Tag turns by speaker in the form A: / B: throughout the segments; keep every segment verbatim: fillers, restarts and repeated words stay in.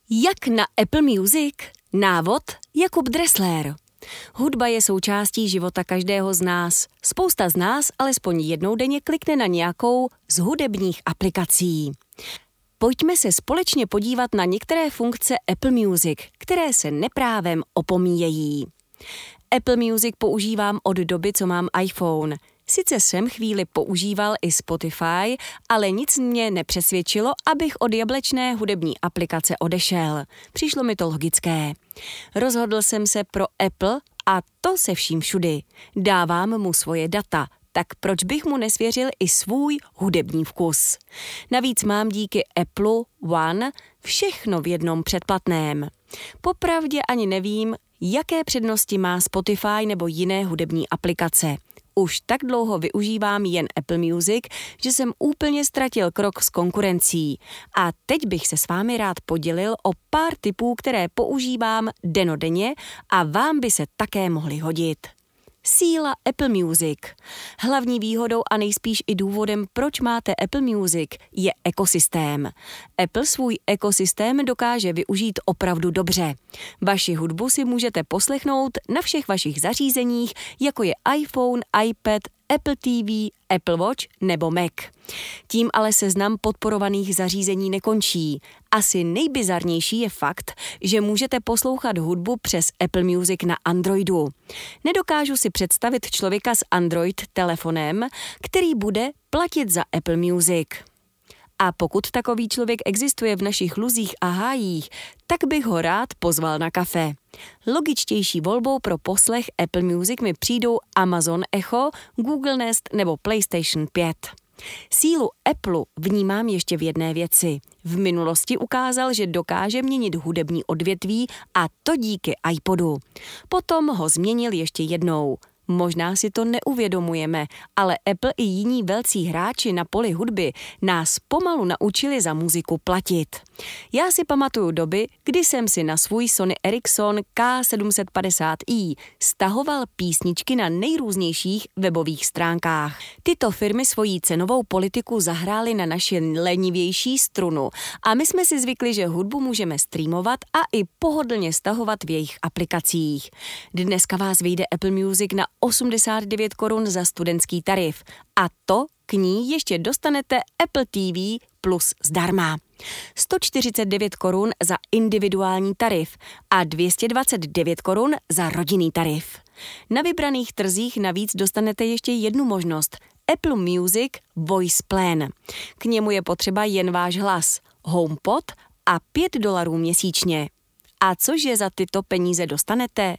A: Jak na Apple Music? Návod Jakub Dressler. Hudba je součástí života každého z nás. Spousta z nás alespoň jednou denně klikne na nějakou z hudebních aplikací. Pojďme se společně podívat na některé funkce Apple Music, které se neprávem opomíjejí. Apple Music používám od doby, co mám iPhone. Sice jsem chvíli používal i Spotify, ale nic mě nepřesvědčilo, abych od jablečné hudební aplikace odešel. Přišlo mi to logické. Rozhodl jsem se pro Apple a to se vším všudy. Dávám mu svoje data, tak proč bych mu nesvěřil i svůj hudební vkus? Navíc mám díky Apple One všechno v jednom předplatném. Popravdě ani nevím, jaké přednosti má Spotify nebo jiné hudební aplikace. Už tak dlouho využívám jen Apple Music, že jsem úplně ztratil krok s konkurencí. A teď bych se s vámi rád podělil o pár tipů, které používám dennodenně a vám by se také mohly hodit. Síla Apple Music. Hlavní výhodou a nejspíš i důvodem, proč máte Apple Music, je ekosystém. Apple svůj ekosystém dokáže využít opravdu dobře. Vaši hudbu si můžete poslechnout na všech vašich zařízeních, jako je iPhone, iPad, Apple T V, Apple Watch nebo Mac. Tím ale seznam podporovaných zařízení nekončí. Asi nejbizarnější je fakt, že můžete poslouchat hudbu přes Apple Music na Androidu. Nedokážu si představit člověka s Android telefonem, který bude platit za Apple Music. A pokud takový člověk existuje v našich luzích a hájích, tak bych ho rád pozval na kafe. Logičtější volbou pro poslech Apple Music mi přijdou Amazon Echo, Google Nest nebo PlayStation pět. Sílu Apple vnímám ještě v jedné věci. V minulosti ukázal, že dokáže měnit hudební odvětví a to díky iPodu. Potom ho změnil ještě jednou. Možná si to neuvědomujeme, ale Apple i jiní velcí hráči na poli hudby nás pomalu naučili za muziku platit. Já si pamatuju doby, kdy jsem si na svůj Sony Ericsson K sedm set padesát i stahoval písničky na nejrůznějších webových stránkách. Tyto firmy svojí cenovou politiku zahrály na naši lenivější strunu a my jsme si zvykli, že hudbu můžeme streamovat a i pohodlně stahovat v jejich aplikacích. Dneska vás vyjde Apple Music na osmdesát devět korun za studentský tarif a to k ní ještě dostanete Apple T V plus zdarma. sto čtyřicet devět korun za individuální tarif a dvě stě dvacet devět korun za rodinný tarif. Na vybraných trzích navíc dostanete ještě jednu možnost – Apple Music Voice Plan. K němu je potřeba jen váš hlas, HomePod a pět dolarů měsíčně. A cože za tyto peníze dostanete?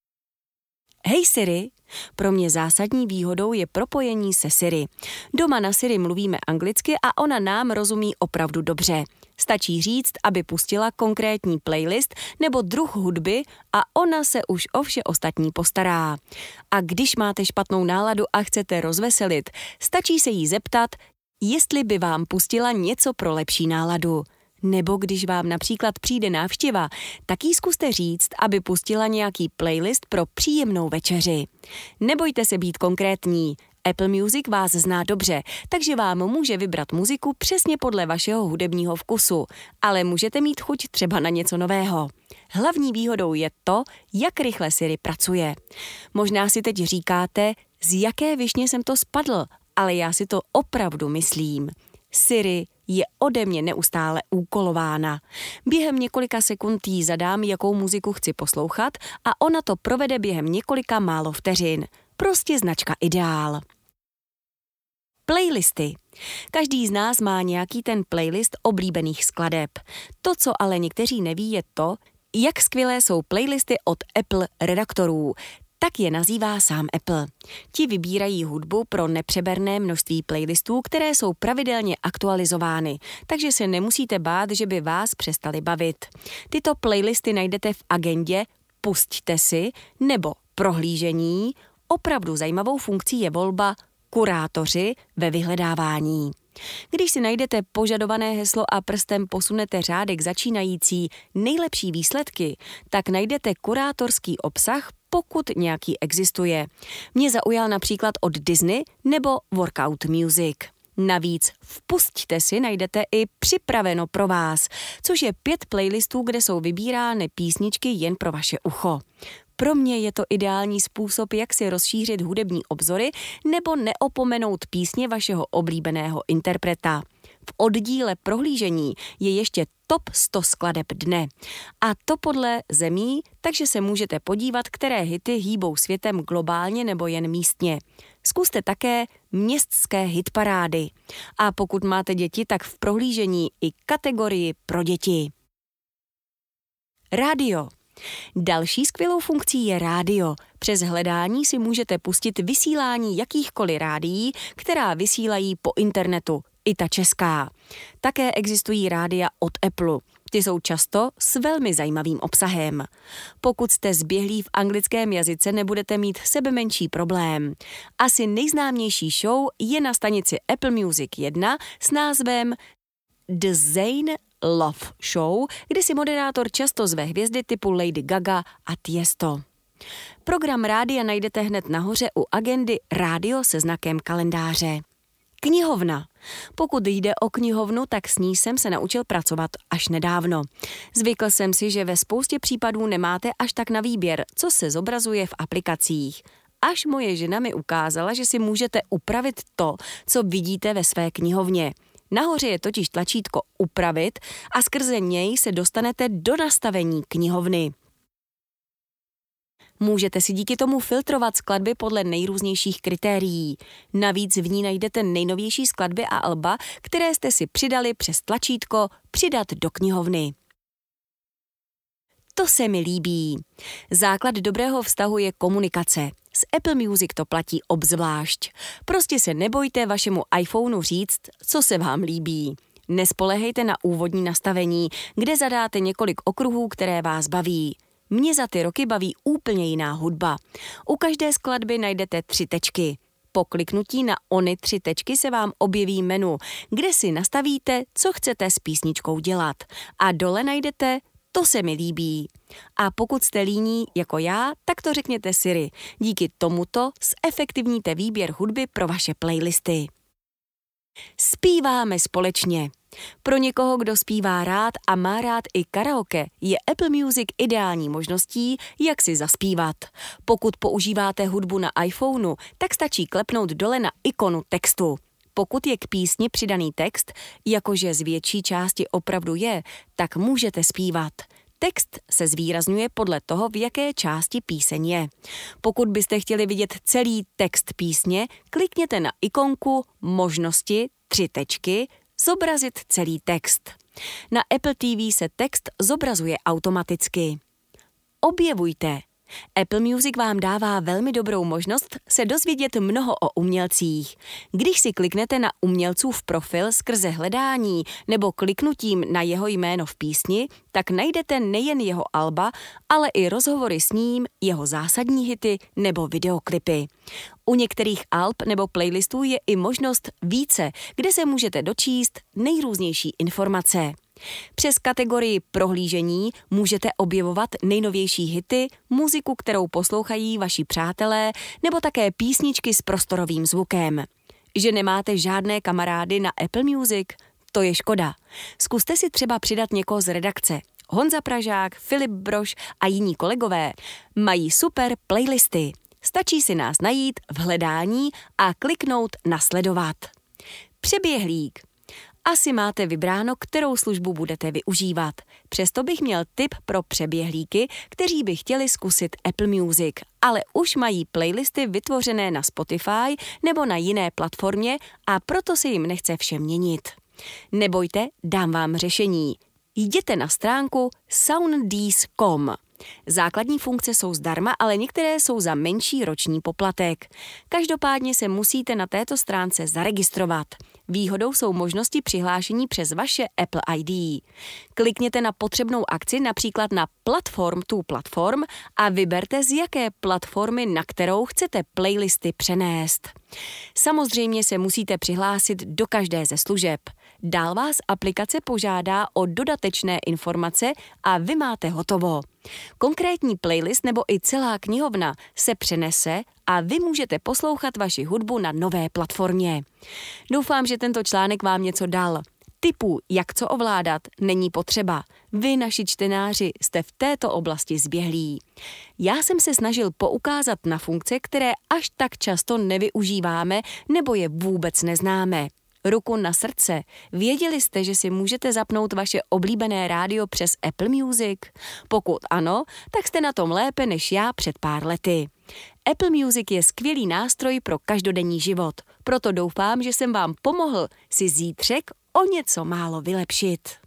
A: Hej Siri, pro mě zásadní výhodou je propojení se Siri. Doma na Siri mluvíme anglicky a ona nám rozumí opravdu dobře. Stačí říct, aby pustila konkrétní playlist nebo druh hudby a ona se už o vše ostatní postará. A když máte špatnou náladu a chcete rozveselit, stačí se jí zeptat, jestli by vám pustila něco pro lepší náladu. Nebo když vám například přijde návštěva, tak jí zkuste říct, aby pustila nějaký playlist pro příjemnou večeři. Nebojte se být konkrétní. Apple Music vás zná dobře, takže vám může vybrat muziku přesně podle vašeho hudebního vkusu, ale můžete mít chuť třeba na něco nového. Hlavní výhodou je to, jak rychle Siri pracuje. Možná si teď říkáte, z jaké višně jsem to spadl, ale já si to opravdu myslím. Siri je ode mě neustále úkolována. Během několika sekund jí zadám, jakou muziku chci poslouchat a ona to provede během několika málo vteřin. Prostě značka ideál. Playlisty. Každý z nás má nějaký ten playlist oblíbených skladeb. To, co ale někteří neví, je to, jak skvělé jsou playlisty od Apple redaktorů. Tak je nazývá sám Apple. Ti vybírají hudbu pro nepřeberné množství playlistů, které jsou pravidelně aktualizovány, takže se nemusíte bát, že by vás přestaly bavit. Tyto playlisty najdete v agendě Pusťte si nebo Prohlížení. Opravdu zajímavou funkcí je volba Kurátoři ve vyhledávání. Když si najdete požadované heslo a prstem posunete řádek začínající nejlepší výsledky, tak najdete kurátorský obsah, pokud nějaký existuje. Mě zaujal například od Disney nebo Workout Music. Navíc v Pusťte si najdete i Připraveno pro vás, což je pět playlistů, kde jsou vybírány písničky jen pro vaše ucho. Pro mě je to ideální způsob, jak si rozšířit hudební obzory nebo neopomenout písně vašeho oblíbeného interpreta. V oddíle prohlížení je ještě top sto skladeb dne. A to podle zemí, takže se můžete podívat, které hity hýbou světem globálně nebo jen místně. Zkuste také městské hitparády. A pokud máte děti, tak v prohlížení i kategorii pro děti. Rádio. Další skvělou funkcí je rádio. Přes hledání si můžete pustit vysílání jakýchkoliv rádií, která vysílají po internetu, i ta česká. Také existují rádia od Apple. Ty jsou často s velmi zajímavým obsahem. Pokud jste zběhlí v anglickém jazyce, nebudete mít sebemenší problém. Asi nejznámější show je na stanici Apple Music jedna s názvem The Zayn Love Show, kde si moderátor často zve hvězdy typu Lady Gaga a Tiesto. Program rádia najdete hned nahoře u agendy Rádio se znakem kalendáře. Knihovna. Pokud jde o knihovnu, tak s ní jsem se naučil pracovat až nedávno. Zvykl jsem si, že ve spoustě případů nemáte až tak na výběr, co se zobrazuje v aplikacích. Až moje žena mi ukázala, že si můžete upravit to, co vidíte ve své knihovně. Nahoře je totiž tlačítko Upravit a skrze něj se dostanete do nastavení knihovny. Můžete si díky tomu filtrovat skladby podle nejrůznějších kritérií. Navíc v ní najdete nejnovější skladby a alba, které jste si přidali přes tlačítko Přidat do knihovny. To se mi líbí. Základ dobrého vztahu je komunikace. S Apple Music to platí obzvlášť. Prostě se nebojte vašemu iPhoneu říct, co se vám líbí. Nespolehejte na úvodní nastavení, kde zadáte několik okruhů, které vás baví. Mě za ty roky baví úplně jiná hudba. U každé skladby najdete tři tečky. Po kliknutí na ony tři tečky se vám objeví menu, kde si nastavíte, co chcete s písničkou dělat. A dole najdete To se mi líbí. A pokud jste líní jako já, tak to řekněte Siri. Díky tomuto zefektivníte výběr hudby pro vaše playlisty. Zpíváme společně. Pro někoho, kdo zpívá rád a má rád i karaoke, je Apple Music ideální možností, jak si zaspívat. Pokud používáte hudbu na iPhoneu, tak stačí klepnout dole na ikonu textu. Pokud je k písni přidaný text, jakože z větší části opravdu je, tak můžete zpívat. Text se zvýrazňuje podle toho, v jaké části píseň je. Pokud byste chtěli vidět celý text písně, klikněte na ikonku Možnosti, tři tečky, Zobrazit celý text. Na Apple T V se text zobrazuje automaticky. Objevujte. Apple Music vám dává velmi dobrou možnost se dozvědět mnoho o umělcích. Když si kliknete na umělcův profil skrze hledání nebo kliknutím na jeho jméno v písni, tak najdete nejen jeho alba, ale i rozhovory s ním, jeho zásadní hity nebo videoklipy. U některých alb nebo playlistů je i možnost více, kde se můžete dočíst nejrůznější informace. Přes kategorii prohlížení můžete objevovat nejnovější hity, muziku, kterou poslouchají vaši přátelé, nebo také písničky s prostorovým zvukem. Že nemáte žádné kamarády na Apple Music? To je škoda. Zkuste si třeba přidat někoho z redakce. Honza Pražák, Filip Brož a jiní kolegové mají super playlisty. Stačí si nás najít v hledání a kliknout na sledovat. Přeběhlík. Asi máte vybráno, kterou službu budete využívat. Přesto bych měl tip pro přeběhlíky, kteří by chtěli zkusit Apple Music, ale už mají playlisty vytvořené na Spotify nebo na jiné platformě a proto se jim nechce vše měnit. Nebojte, dám vám řešení. Jděte na stránku sounddees tečka com. Základní funkce jsou zdarma, ale některé jsou za menší roční poplatek. Každopádně se musíte na této stránce zaregistrovat. Výhodou jsou možnosti přihlášení přes vaše Apple I D. Klikněte na potřebnou akci, například na Platform to Platform a vyberte, z jaké platformy, na kterou chcete playlisty přenést. Samozřejmě se musíte přihlásit do každé ze služeb. Dál vás aplikace požádá o dodatečné informace a vy máte hotovo. Konkrétní playlist nebo i celá knihovna se přenese a vy můžete poslouchat vaši hudbu na nové platformě. Doufám, že tento článek vám něco dal. Tipů, jak co ovládat, není potřeba. Vy, naši čtenáři, jste v této oblasti zběhlí. Já jsem se snažil poukázat na funkce, které až tak často nevyužíváme nebo je vůbec neznáme. Ruku na srdce, věděli jste, že si můžete zapnout vaše oblíbené rádio přes Apple Music? Pokud ano, tak jste na tom lépe než já před pár lety. Apple Music je skvělý nástroj pro každodenní život, proto doufám, že jsem vám pomohl si zítřek o něco málo vylepšit.